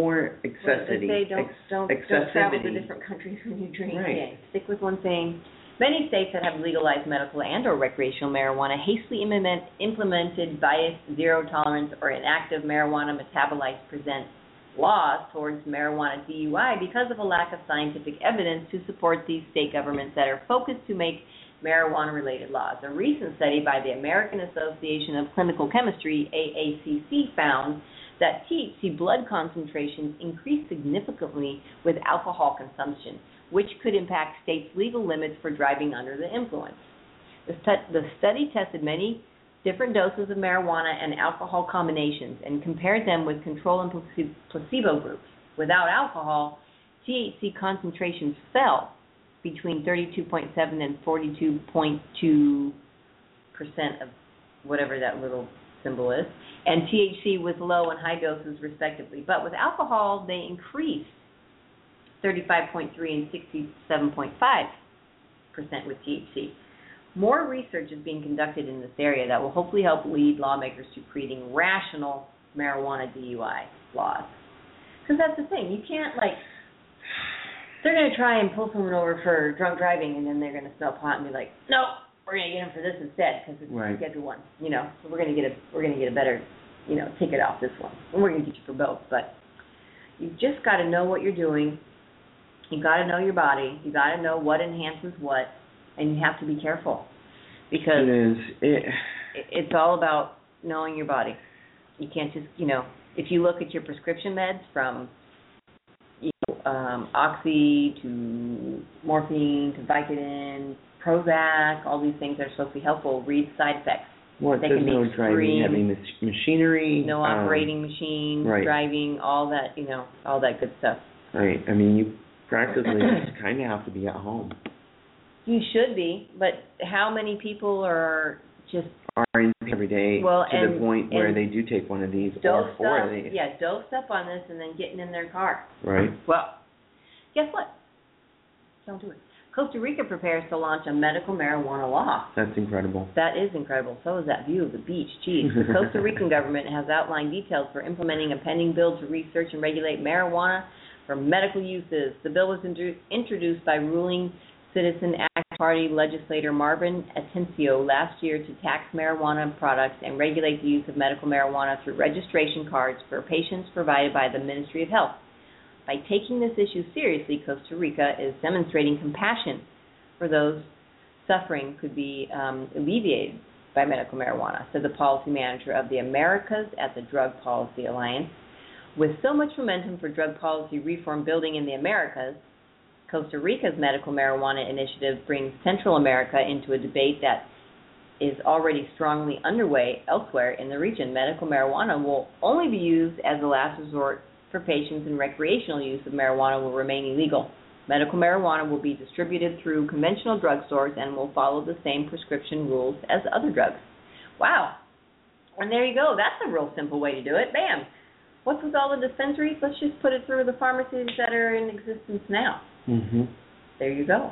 Don't travel to different countries when you drink. Right. Yeah, stick with one thing. Many states that have legalized medical and or recreational marijuana hastily implemented bias, zero tolerance, or inactive marijuana metabolites present laws towards marijuana DUI because of a lack of scientific evidence to support these state governments that are focused to make marijuana-related laws. A recent study by the American Association of Clinical Chemistry, AACC, found that THC blood concentrations increase significantly with alcohol consumption, which could impact states' legal limits for driving under the influence. The study tested many different doses of marijuana and alcohol combinations and compared them with control and placebo groups. Without alcohol, THC concentrations fell between 32.7 and 42.2% of whatever that little symbol is, and THC was low and high doses respectively. But with alcohol, they increased 35.3 and 67.5% with THC. More research is being conducted in this area that will hopefully help lead lawmakers to creating rational marijuana DUI laws. Because that's the thing, you can't they're going to try and pull someone over for drunk driving, and then they're going to smell pot and be like, no, we're going to get him for this instead because it's Schedule 1. So we're going to get a better, ticket off this one, and we're going to get you for both. But you just got to know what you're doing. You got to know your body. You got to know what enhances what, and you have to be careful because it's all about knowing your body. You can't just, if you look at your prescription meds from Oxy to morphine to Vicodin, Prozac, all these things are supposed to be helpful. Read side effects. What, there's no driving, heavy machinery. No operating machine, right. Driving, all that, all that good stuff. Right. I mean, you practically just kind of have to be at home. You should be, but how many people are just in every day to the point where they do take one of these or four of these. Yeah, dosed up on this and then getting in their car. Right. Well, guess what? Don't do it. Costa Rica prepares to launch a medical marijuana law. That's incredible. That is incredible. So is that view of the beach. Geez. The Costa Rican government has outlined details for implementing a pending bill to research and regulate marijuana for medical uses. The bill was introduced by ruling Citizen Act Party legislator Marvin Atencio last year to tax marijuana products and regulate the use of medical marijuana through registration cards for patients provided by the Ministry of Health. By taking this issue seriously, Costa Rica is demonstrating compassion for those suffering could be alleviated by medical marijuana, said the policy manager of the Americas at the Drug Policy Alliance. With so much momentum for drug policy reform building in the Americas, Costa Rica's medical marijuana initiative brings Central America into a debate that is already strongly underway elsewhere in the region. Medical marijuana will only be used as a last resort for patients, and recreational use of marijuana will remain illegal. Medical marijuana will be distributed through conventional drugstores and will follow the same prescription rules as other drugs. Wow. And there you go. That's a real simple way to do it. Bam. What's with all the dispensaries? Let's just put it through the pharmacies that are in existence now. Mm-hmm. There you go.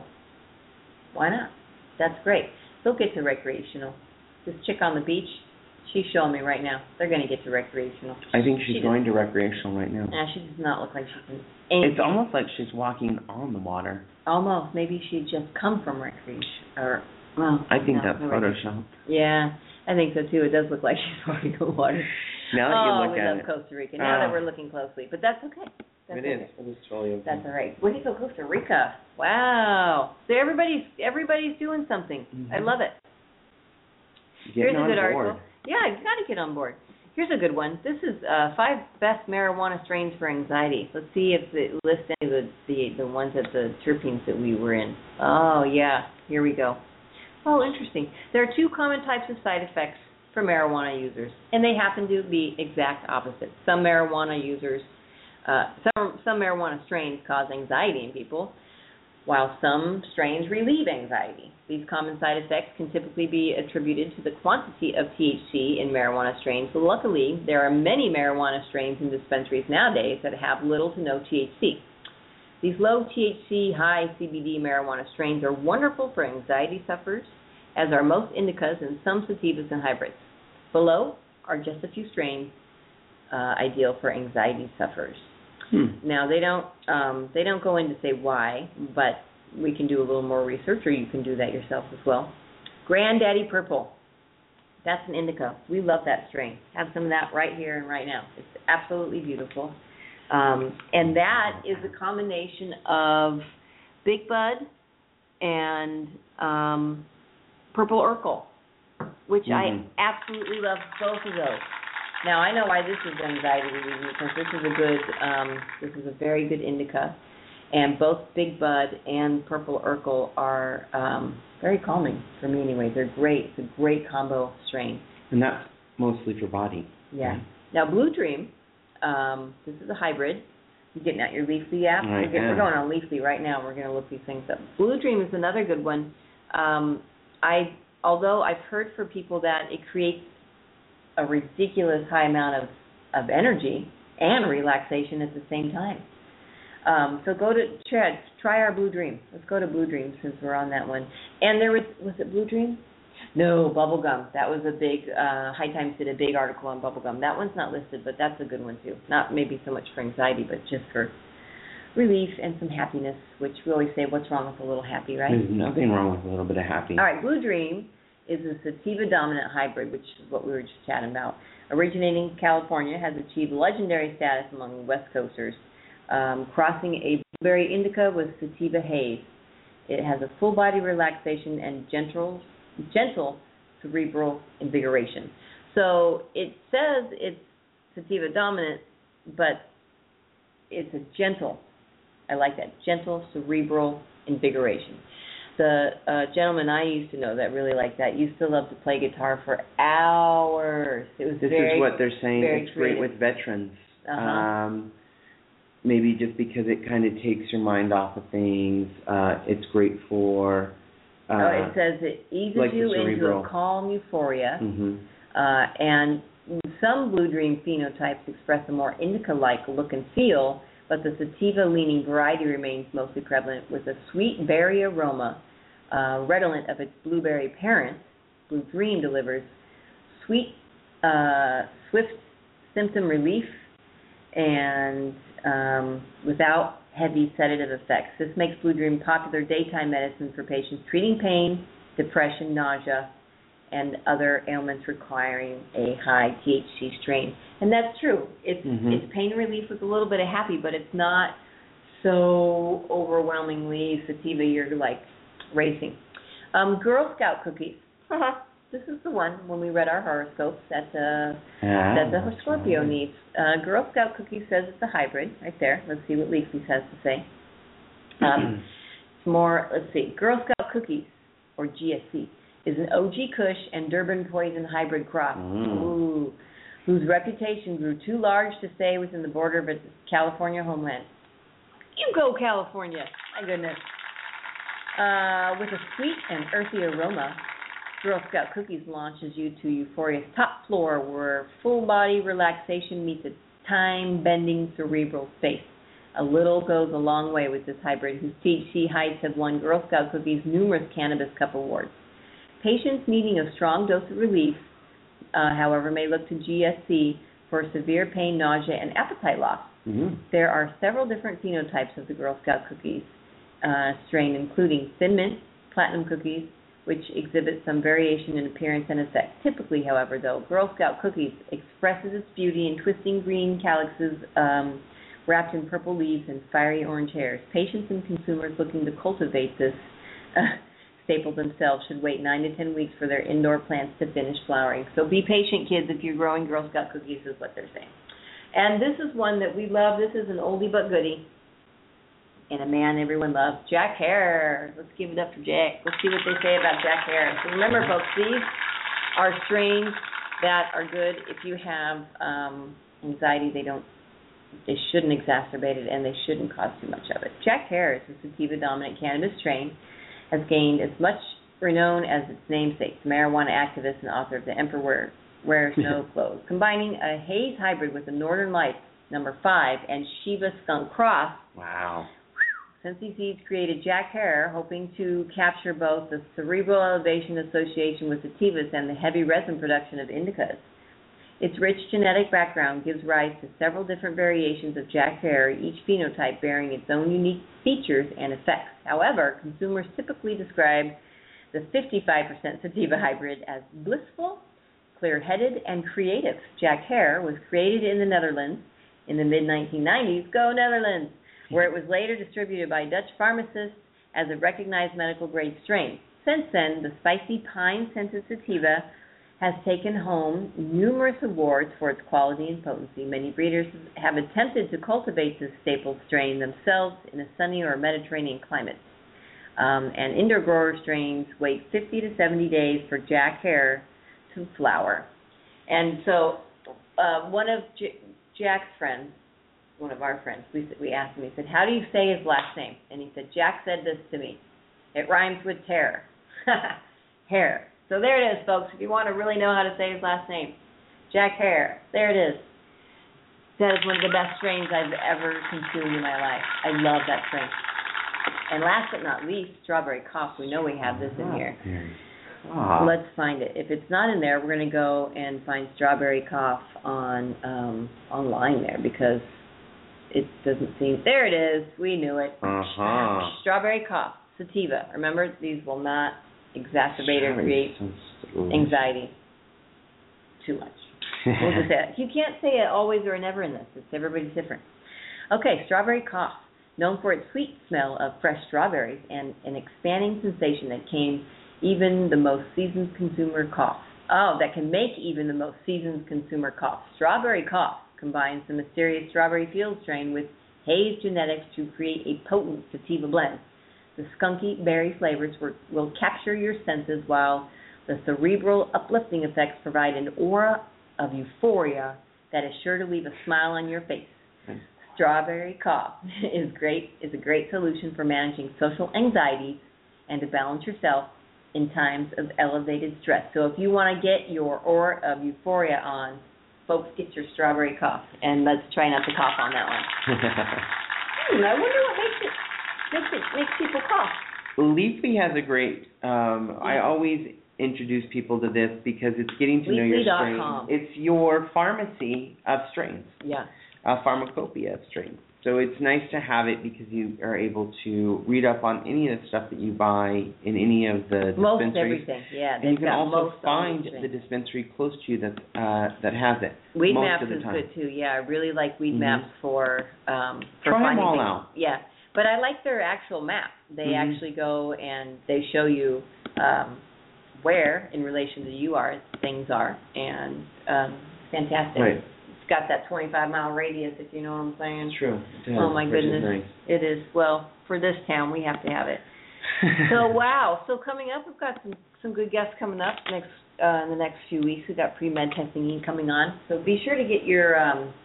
Why not? That's great. They'll get to recreational. This chick on the beach, she's showing me right now. They're going to get to recreational. I think she's going to recreational right now. Nah, she does not look like she can. It's almost like she's walking on the water. Almost. Maybe she just come from recreation. Or, well, I think that's Photoshop. Yeah, I think so too. It does look like she's walking on the water. Now that you look at it. we love Costa Rica. Now that we're looking closely. But that's okay. That's It is totally okay. That's all right. Way to go, Costa Rica. Wow. So everybody's doing something. Mm-hmm. I love it. Here's a good article. Yeah, you got to get on board. Here's a good one. This is 5 best marijuana strains for anxiety. Let's see if it lists any of the ones at the terpenes that we were in. Oh, yeah. Here we go. Oh, interesting. There are 2 common types of side effects for marijuana users, and they happen to be exact opposites. Some marijuana users, some marijuana strains cause anxiety in people, while some strains relieve anxiety. These common side effects can typically be attributed to the quantity of THC in marijuana strains, but luckily there are many marijuana strains in dispensaries nowadays that have little to no THC. These low THC, high CBD marijuana strains are wonderful for anxiety sufferers, as are most indicas and some sativas and hybrids. Below are just a few strains ideal for anxiety sufferers. Now they don't go in to say why, but we can do a little more research, or you can do that yourself as well. Granddaddy Purple. That's an indica. We love that strain. Have some of that right here and right now. It's absolutely beautiful. And that is a combination of Big Bud and Purple Urkel, which I absolutely love both of those. Now, I know why this is anxiety relieving, because this is a very good indica. And both Big Bud and Purple Urkel are very calming for me anyway. They're great. It's a great combo strain. And that's mostly for body. Yeah. Right? Now, Blue Dream, this is a hybrid. You getting out your Leafly app? We're going on Leafly right now. We're going to look these things up. Blue Dream is another good one. Although I've heard from people that it creates a ridiculous high amount of energy and relaxation at the same time. So go to try our Blue Dream. Let's go to Blue Dream since we're on that one. And there was it Blue Dream? No, Bubblegum. That was a big, High Times did a big article on Bubblegum. That one's not listed, but that's a good one too. Not maybe so much for anxiety, but just for relief and some happiness, which we always say, what's wrong with a little happy, right? There's nothing wrong with a little bit of happy. All right, Blue Dream is a sativa-dominant hybrid, which is what we were just chatting about. Originating in California, has achieved legendary status among West Coasters, crossing a blueberry indica with sativa haze. It has a full body relaxation and gentle cerebral invigoration. So it says it's sativa dominant, but it's a gentle, I like that, gentle cerebral invigoration. The gentleman I used to know that really liked that used to love to play guitar for hours. It was this is what they're saying. It's creative. Great with veterans. Maybe just because it kind of takes your mind off of things. It's great for... it says it eases like you into a calm euphoria. And some Blue Dream phenotypes express a more indica-like look and feel, but the sativa-leaning variety remains mostly prevalent with a sweet berry aroma, redolent of its blueberry parent. Blue Dream delivers swift symptom relief and without heavy sedative effects. This makes Blue Dream popular daytime medicine for patients treating pain, depression, nausea, and other ailments requiring a high THC strain. And that's true. It's pain relief with a little bit of happy, but it's not so overwhelmingly sativa you're like racing. Girl Scout cookies. This is the one when we read our horoscopes that the Scorpio needs. Girl Scout cookies says it's a hybrid right there. Let's see what Leafly has to say. It's more, let's see, Girl Scout cookies, or GSC, is an OG Kush and Durban Poison hybrid crop, whose reputation grew too large to stay within the border of its California homeland. You go, California! My goodness. With a sweet and earthy aroma, Girl Scout Cookies launches you to euphoria's top floor, where full-body relaxation meets a time-bending cerebral space. A little goes a long way with this hybrid, whose THC heights have won Girl Scout Cookies numerous Cannabis Cup awards. Patients needing a strong dose of relief, however, may look to GSC for severe pain, nausea, and appetite loss. There are several different phenotypes of the Girl Scout Cookies strain, including Thin Mint, Platinum Cookies, which exhibit some variation in appearance and effect. Typically, however, though, Girl Scout Cookies expresses its beauty in twisting green calyxes wrapped in purple leaves and fiery orange hairs. Patients and consumers looking to cultivate this staple themselves should wait 9 to 10 weeks for their indoor plants to finish flowering. So be patient, kids, if you're growing Girl Scout cookies, is what they're saying. And this is one that we love. This is an oldie but goodie. And a man everyone loves, Jack Hare. Let's give it up for Jack. Let's see what they say about Jack Hare. So remember, folks, these are strains that are good if you have anxiety. They shouldn't exacerbate it, and they shouldn't cause too much of it. Jack Hare is a sativa-dominant cannabis strain, has gained as much renown as its namesake, marijuana activist and author of The Emperor Wears No Clothes, combining a haze hybrid with the Northern Lights No. 5 and Shiva Skunk Cross. Wow. Sensi Seeds created Jack Hare, hoping to capture both the cerebral elevation association with sativas and the heavy resin production of indicas. Its rich genetic background gives rise to several different variations of Jack Herer, each phenotype bearing its own unique features and effects. However, consumers typically describe the 55% sativa hybrid as blissful, clear-headed, and creative. Jack Herer was created in the Netherlands in the mid-1990s, go Netherlands, where it was later distributed by Dutch pharmacists as a recognized medical-grade strain. Since then, the spicy pine-scented sativa has taken home numerous awards for its quality and potency. Many breeders have attempted to cultivate this staple strain themselves in a sunny or Mediterranean climate. And indoor grower strains wait 50 to 70 days for Jack Herer to flower. And so one of Jack's friends, one of our friends, we asked him, he said, how do you say his last name? And he said, Jack said this to me. It rhymes with terror. Herer. So there it is, folks. If you want to really know how to say his last name, Jack Herer. There it is. That is one of the best strains I've ever consumed in my life. I love that strain. And last but not least, Strawberry Cough. We know we have this in here. Let's find it. If it's not in there, we're going to go and find Strawberry Cough on online there because it doesn't seem. There it is. We knew it. Strawberry Cough, sativa. Remember, these will not exacerbate or create anxiety too much. We'll just say it. You can't say it always or never in this. It's everybody's different. Okay, Strawberry Cough, known for its sweet smell of fresh strawberries and an expanding sensation that can even the most seasoned consumer cough. Oh, that can make even the most seasoned consumer cough. Strawberry Cough combines the mysterious Strawberry Field strain with haze genetics to create a potent sativa blend. The skunky berry flavors will capture your senses while the cerebral uplifting effects provide an aura of euphoria that is sure to leave a smile on your face. Strawberry Cough is a great solution for managing social anxieties and to balance yourself in times of elevated stress. So if you want to get your aura of euphoria on, folks, get your Strawberry Cough. And let's try not to cough on that one. I wonder what makes people cough. Leafly has a great, I always introduce people to this because it's getting to know your strain. It's your pharmacy of strains. Yeah. A pharmacopoeia of strains. So it's nice to have it because you are able to read up on any of the stuff that you buy in any of the dispensaries. Most everything, yeah. And you can also find the dispensary close to you that has it. Weed Maps is good too. Yeah, I really like Weed Maps for try finding them all things. out. Yeah. But I like their actual map. They actually go and they show you where, in relation to UR, things are, and fantastic. Right. It's got that 25-mile radius, if you know what I'm saying. It's true. Oh, my goodness. Nice. It is. Well, for this town, we have to have it. So, wow. So coming up, we've got some good guests coming up in the next few weeks. We've got pre-med testing coming on. So be sure to get your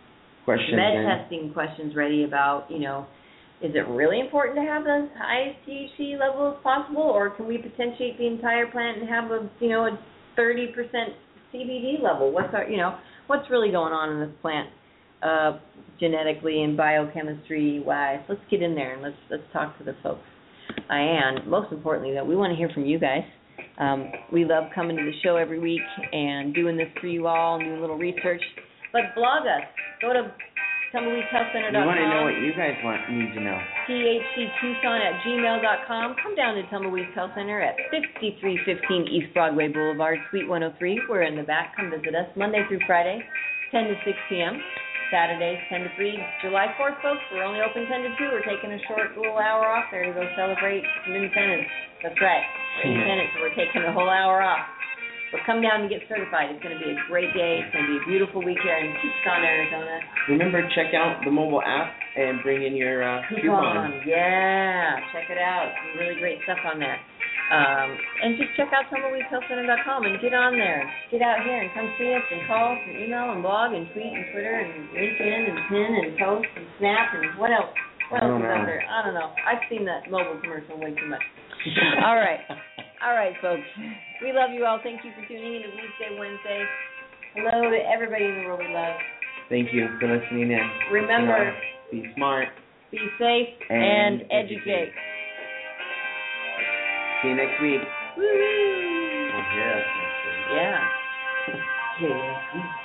testing questions ready about, is it really important to have the highest THC level as possible, or can we potentiate the entire plant and have a 30% CBD level? What's really going on in this plant, genetically and biochemistry wise? Let's get in there and let's talk to the folks. And most importantly, that we want to hear from you guys. We love coming to the show every week and doing this for you all, and doing a little research. But blog us. Go to TumbleweedHealthCenter.com. We want to know what you guys need to know. THCTucson@gmail.com. Come down to Tumbleweeds Health Center at 5315 East Broadway Boulevard, Suite 103. We're in the back. Come visit us Monday through Friday, 10 to 6 p.m. Saturdays, 10 to 3. July 4th, folks, we're only open 10 to 2. We're taking a short little hour off there to go celebrate some independence. That's right. We're independent, so we're taking a whole hour off. But come down and get certified. It's going to be a great day. It's going to be a beautiful week here in Tucson, Arizona. Remember, check out the mobile app and bring in your coupon. Yeah, check it out. Some really great stuff on there. And just check out TumbleweedHealthCenter.com and get on there. Get out here and come see us and call us and email and blog and tweet and Twitter and LinkedIn and pin and post and Snap and what else? What else is out there? I don't know. I've seen that mobile commercial way too much. All right. All right, folks. We love you all. Thank you for tuning in to Weedsday, Wednesday. Hello to everybody in the world we love. Thank you for listening in. Remember, be smart, be safe, and educate. See you next week. Woo-hoo. Oh, yeah. Yeah. See you next week.